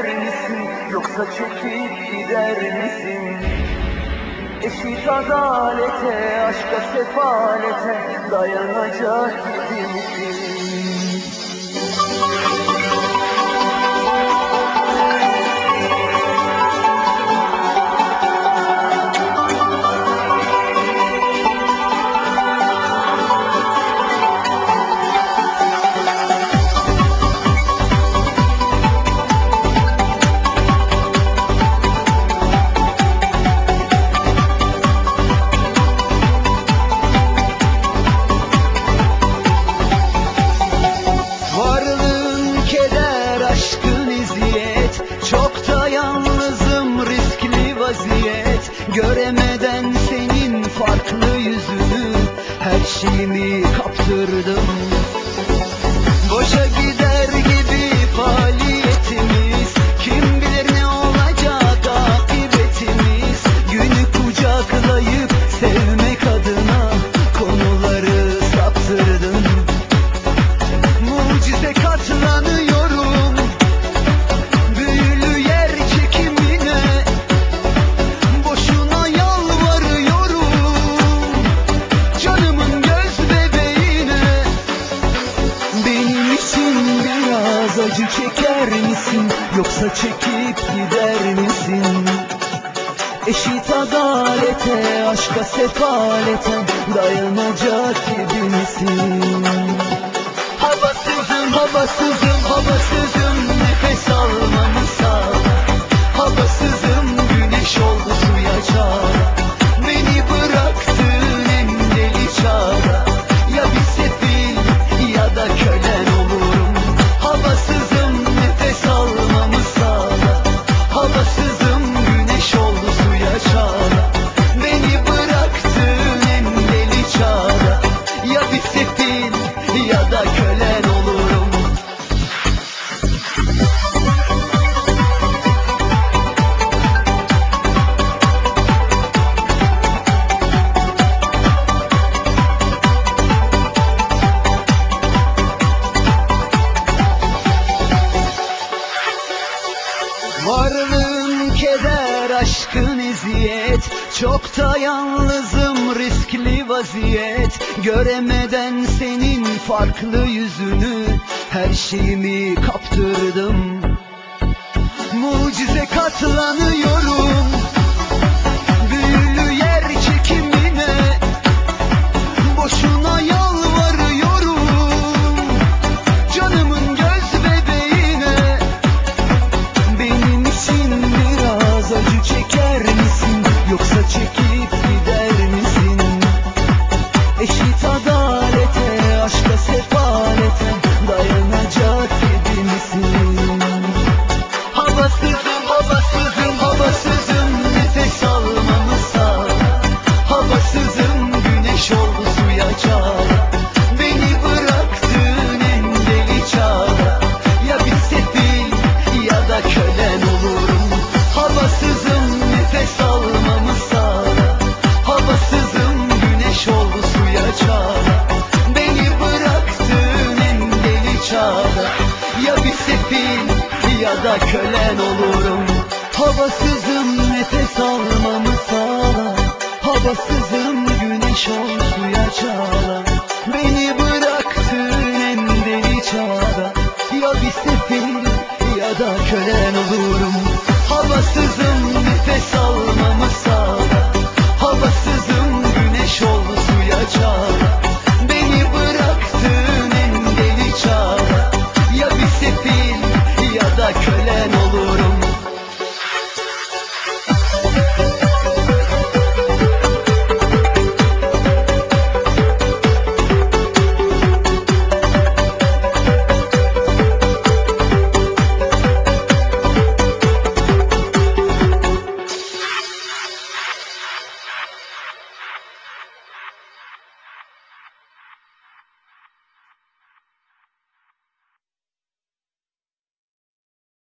çeker misin, yoksa çekip gider misin? Eşit adalete, aşka sefalete dayanacak gibi misin? Çok da yalnızım, riskli vaziyet. Göremeden senin farklı yüzünü, her şeyimi kaptırdım. Boşa gider gibi faaliyetimiz, kim bilir ne olacak akıbetimiz. Günü kucaklayıp sevmek adına konuları saptırdım. Mucize katlanıyorum acı çeker misin, yoksa çekip gider misin? Eşit adalete, aşka sefalete dayanacak gibi misin? Havasızım, havasızım, havasızım, nefes almamı sağla. Havasızım, güneş oldu suya çağla. Beni bıraktın en deli çağda. Ya bir sefil ya da kölen olurum. Havasızım, nefes almamı sağla. Havasızım, güneş oldu suya çağla. Beni bıraktın en deli çağda. Ya bir sefil ya da kölen olurum. Varlığın keder, aşkın eziyet. Çok da yalnızım, riskli vaziyet. Göremeden senin farklı yüzünü, her şeyimi kaptırdım. Mucize katlanıyorum